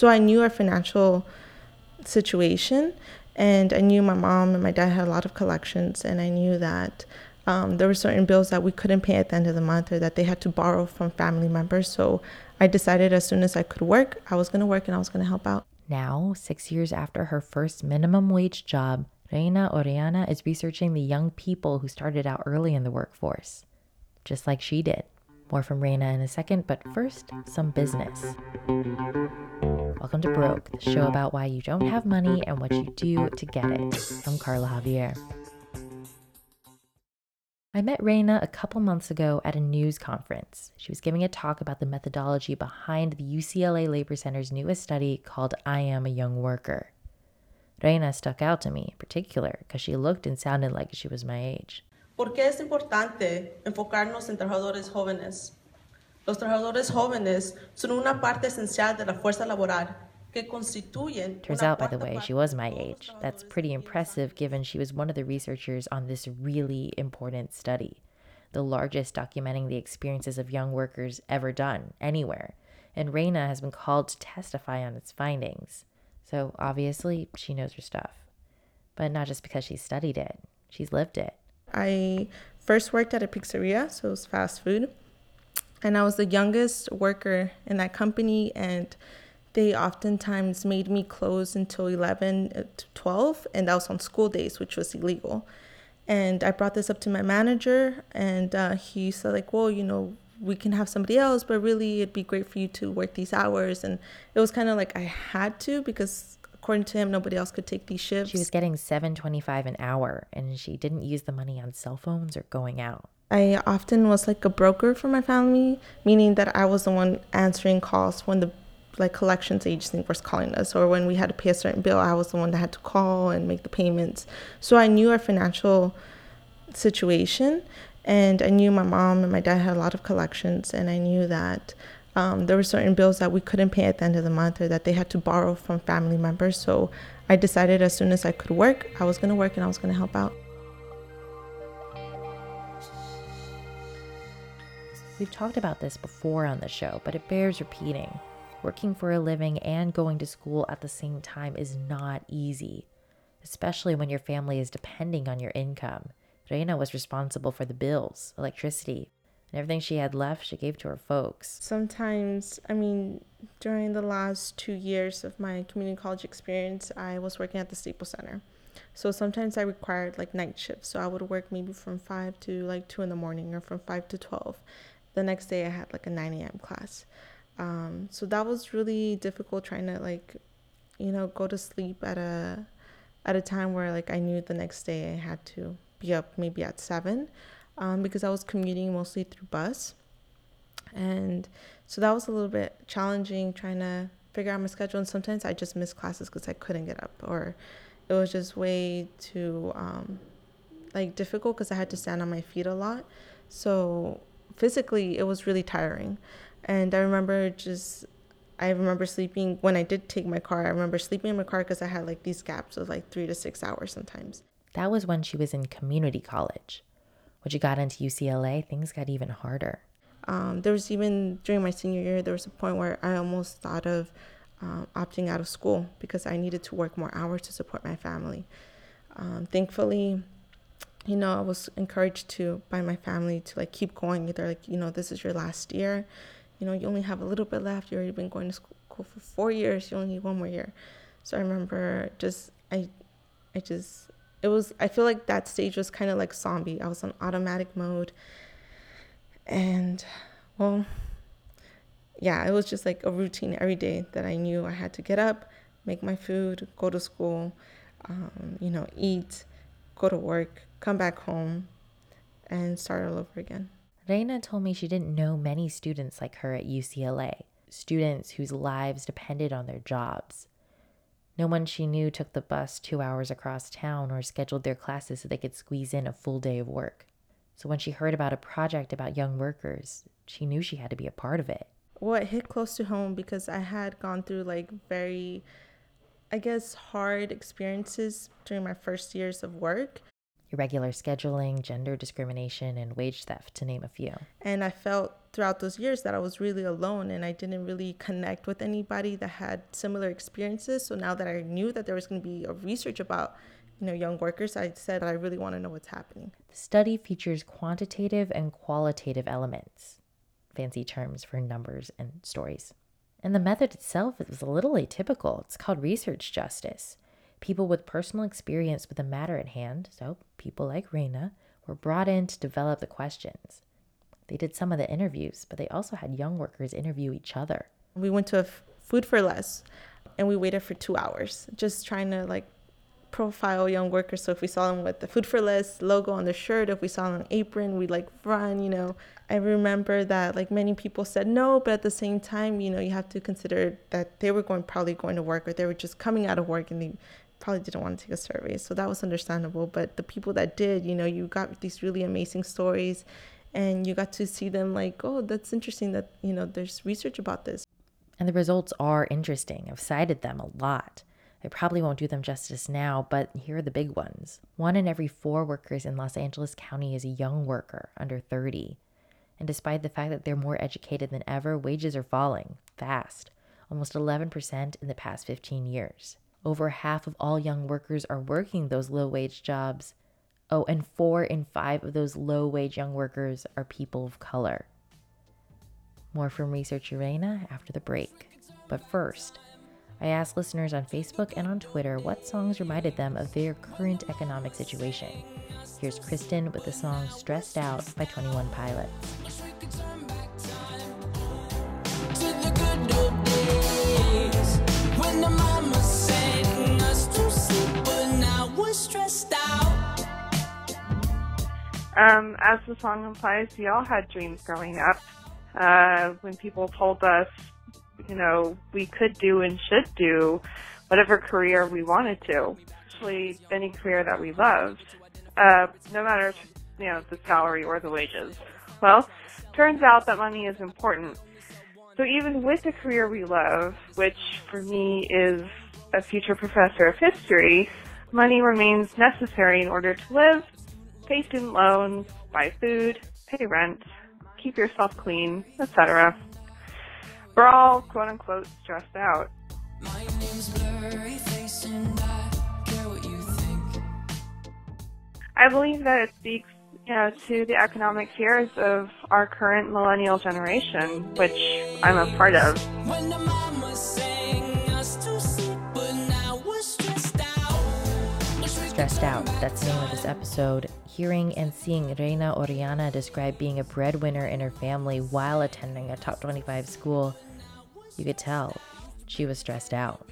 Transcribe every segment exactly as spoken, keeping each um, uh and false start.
So I knew our financial situation, and I knew my mom and my dad had a lot of collections, and I knew that um, there were certain bills that we couldn't pay at the end of the month or that they had to borrow from family members. So I decided as soon as I could work, I was going to work and I was going to help out. Now, six years after her first minimum wage job, Reina Orellana is researching the young people who started out early in the workforce, just like she did. More from Reina in a second, but first, some business. Welcome to Broke, the show about why you don't have money and what you do to get it. I'm Carla Javier. I met Reina a couple months ago at a news conference. She was giving a talk about the methodology behind the U C L A Labor Center's newest study called I Am a Young Worker. Reina stuck out to me in particular because she looked and sounded like she was my age. ¿Por qué es importante enfocarnos en trabajadores jóvenes? Los trabajadores jóvenes son una parte esencial de la fuerza laboral. Turns out, by the way, she was my age. That's pretty impressive given she was one of the researchers on this really important study, the largest documenting the experiences of young workers ever done anywhere. And Reina has been called to testify on its findings. So obviously, she knows her stuff. But not just because she studied it, she's lived it. I first worked at a pizzeria, so it was fast food. And I was the youngest worker in that company, and they oftentimes made me close until eleven to twelve, and that was on school days, which was illegal. And I brought this up to my manager, and uh, he said, like, well, you know, we can have somebody else, but really it'd be great for you to work these hours. And it was kind of like I had to, because according to him, nobody else could take these shifts. She was getting seven twenty-five an hour, and she didn't use the money on cell phones or going out. I often was like a broker for my family, meaning that I was the one answering calls when the like collections agency was calling us, or when we had to pay a certain bill, I was the one that had to call and make the payments. So I knew our financial situation, and I knew my mom and my dad had a lot of collections, and I knew that um, there were certain bills that we couldn't pay at the end of the month or that they had to borrow from family members. So I decided as soon as I could work, I was going to work and I was going to help out. We've talked about this before on the show, but it bears repeating. Working for a living and going to school at the same time is not easy, especially when your family is depending on your income. Reina was responsible for the bills, electricity, and everything she had left she gave to her folks. Sometimes, I mean, during the last two years of my community college experience, I was working at the Staples Center. So sometimes I required like night shifts. So I would work maybe from five to like two in the morning, or from five to twelve. The next day I had like a nine a.m. class. Um, so that was really difficult, trying to like, you know, go to sleep at a at a time where like I knew the next day I had to be up maybe at seven, um, because I was commuting mostly through bus. And so that was a little bit challenging, trying to figure out my schedule. And sometimes I just missed classes because I couldn't get up, or it was just way too um, like difficult because I had to stand on my feet a lot. So physically it was really tiring. And I remember just, I remember sleeping, when I did take my car, I remember sleeping in my car because I had like these gaps of like three to six hours sometimes. That was when she was in community college. When she got into U C L A, things got even harder. Um, there was even, during my senior year, there was a point where I almost thought of um, opting out of school because I needed to work more hours to support my family. Um, thankfully, you know, I was encouraged to by my family to like keep going. They're like, you know, this is your last year. You know, you only have a little bit left. You've already been going to school for four years. You only need one more year. So I remember just, I, I just, it was, I feel like that stage was kind of like zombie. I was on automatic mode. And, well, yeah, it was just like a routine every day that I knew I had to get up, make my food, go to school, um, you know, eat, go to work, come back home, and start all over again. Reina told me she didn't know many students like her at U C L A, students whose lives depended on their jobs. No one she knew took the bus two hours across town or scheduled their classes so they could squeeze in a full day of work. So when she heard about a project about young workers, she knew she had to be a part of it. Well, it hit close to home because I had gone through like very, I guess, hard experiences during my first years of work. irregular scheduling, gender discrimination, and wage theft, to name a few. And I felt throughout those years that I was really alone and I didn't really connect with anybody that had similar experiences. So now that I knew that there was going to be a research about, you know, young workers, I said I really want to know what's happening. The study features quantitative and qualitative elements, fancy terms for numbers and stories. And the method itself is a little atypical. It's called research justice. People with personal experience with the matter at hand, so people like Reina, were brought in to develop the questions. They did some of the interviews, but they also had young workers interview each other. We went to a f- Food for Less, and we waited for two hours, just trying to like profile young workers. So if we saw them with the Food for Less logo on their shirt, if we saw them on an apron, we'd like run, you know. I remember that like many people said no, but at the same time, you know, you have to consider that they were going probably going to work, or they were just coming out of work and they probably didn't want to take a survey. So that was understandable. But the people that did, you know, you got these really amazing stories and you got to see them like, oh, that's interesting that, you know, there's research about this. And the results are interesting. I've cited them a lot. I probably won't do them justice now, but here are the big ones. One in every four workers in Los Angeles County is a young worker under thirty. And despite the fact that they're more educated than ever, wages are falling fast, almost eleven percent in the past fifteen years. Over half of all young workers are working those low-wage jobs. Oh, and four in five of those low-wage young workers are people of color. More from researcher Reina after the break. But first, I asked listeners on Facebook and on Twitter what songs reminded them of their current economic situation. Here's Kristen with the song Stressed Out by twenty-one Pilots. Um, as the song implies, we all had dreams growing up. Uh, when people told us, you know, we could do and should do whatever career we wanted to, especially any career that we loved, uh, no matter, you know, the salary or the wages. Well, turns out that money is important. So even with the career we love, which for me is a future professor of history, money remains necessary in order to live, pay student loans, buy food, pay rent, keep yourself clean, et cetera. We're all, quote-unquote, stressed out. My name's Blurry Face and I care what you think. I believe that it speaks, you know, to the economic fears of our current millennial generation, which I'm a part of. When the mama sang us to sleep, but now we're stressed out. Stressed Out, that's the name of this episode. Hearing and seeing Reina Orellana describe being a breadwinner in her family while attending a top twenty-five school, you could tell she was stressed out.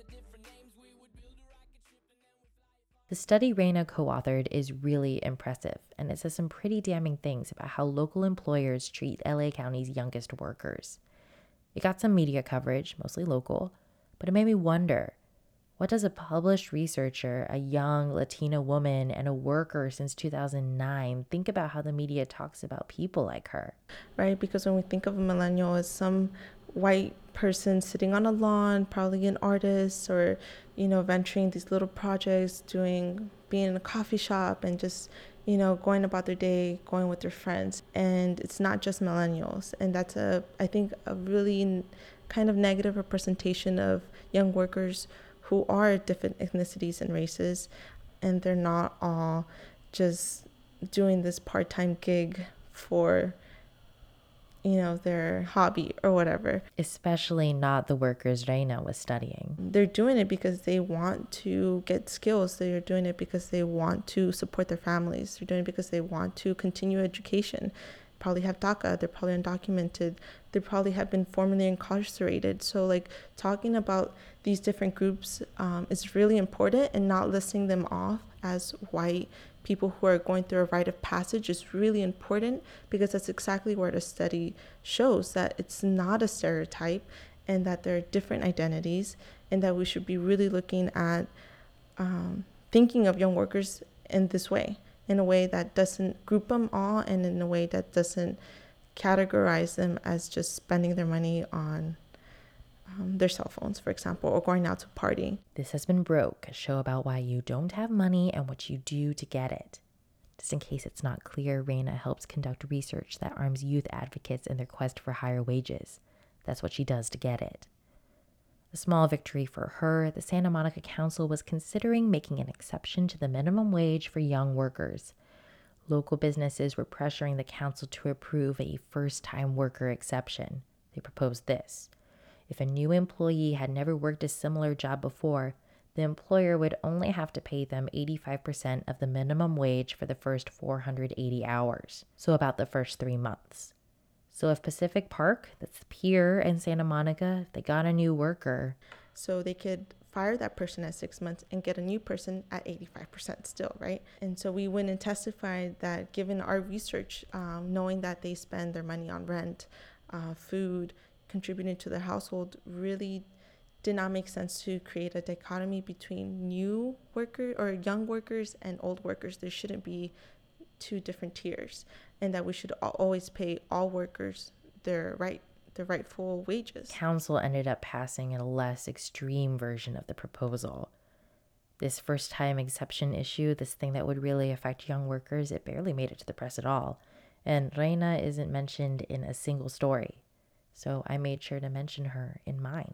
The study Reina co-authored is really impressive, and it says some pretty damning things about how local employers treat L A County's youngest workers. It got some media coverage, mostly local, but it made me wonder, what does a published researcher, a young Latina woman, and a worker since two thousand nine think about how the media talks about people like her? Right, because when we think of a millennial as some white person sitting on a lawn, probably an artist, or, you know, venturing these little projects, doing, being in a coffee shop and just, you know, going about their day, going with their friends. And it's not just millennials. And that's a, I think, a really kind of negative representation of young workers who are different ethnicities and races, and they're not all just doing this part-time gig for, you know, their hobby or whatever. Especially not the workers Reina was studying. They're doing it because they want to get skills. They're doing it because they want to support their families. They're doing it because they want to continue education. Probably have DACA, they're probably undocumented, they probably have been formerly incarcerated. So like talking about these different groups um, is really important, and not listing them off as white people who are going through a rite of passage is really important, because that's exactly where the study shows that it's not a stereotype and that there are different identities, and that we should be really looking at um, thinking of young workers in this way. In a way that doesn't group them all, and in a way that doesn't categorize them as just spending their money on um, their cell phones, for example, or going out to party. This has been Broke, a show about why you don't have money and what you do to get it. Just in case it's not clear, Reina helps conduct research that arms youth advocates in their quest for higher wages. That's what she does to get it. A small victory for her, the Santa Monica Council was considering making an exception to the minimum wage for young workers. Local businesses were pressuring the council to approve a first-time worker exception. They proposed this. If a new employee had never worked a similar job before, the employer would only have to pay them eighty-five percent of the minimum wage for the first four hundred eighty hours, so about the first three months. So if Pacific Park, that's the pier in Santa Monica, if they got a new worker, so they could fire that person at six months and get a new person at eighty-five percent still, right? And so we went and testified that given our research, um, knowing that they spend their money on rent, uh, food, contributing to their household, really did not make sense to create a dichotomy between new workers or young workers and old workers. There shouldn't be two different tiers, and that we should always pay all workers their right their rightful wages. Council ended up passing a less extreme version of the proposal. This first-time exception issue, this thing that would really affect young workers, it barely made it to the press at all. And Reina isn't mentioned in a single story. So I made sure to mention her in mine.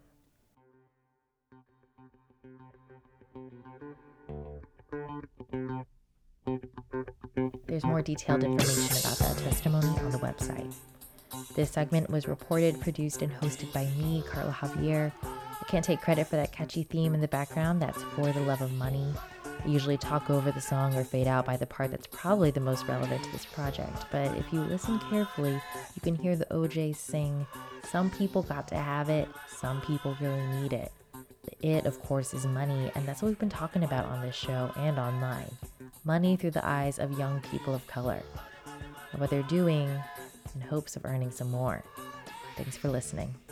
There's more detailed information about that testimony on the website. This segment was reported, produced, and hosted by me, Carla Javier. I can't take credit for that catchy theme in the background. That's For the Love of Money. I usually talk over the song or fade out by the part that's probably the most relevant to this project. But if you listen carefully, you can hear the O Js sing, "Some people got to have it, some people really need it." The it, of course, is money, and that's what we've been talking about on this show and online. Money through the eyes of young people of color. And what they're doing in hopes of earning some more. Thanks for listening.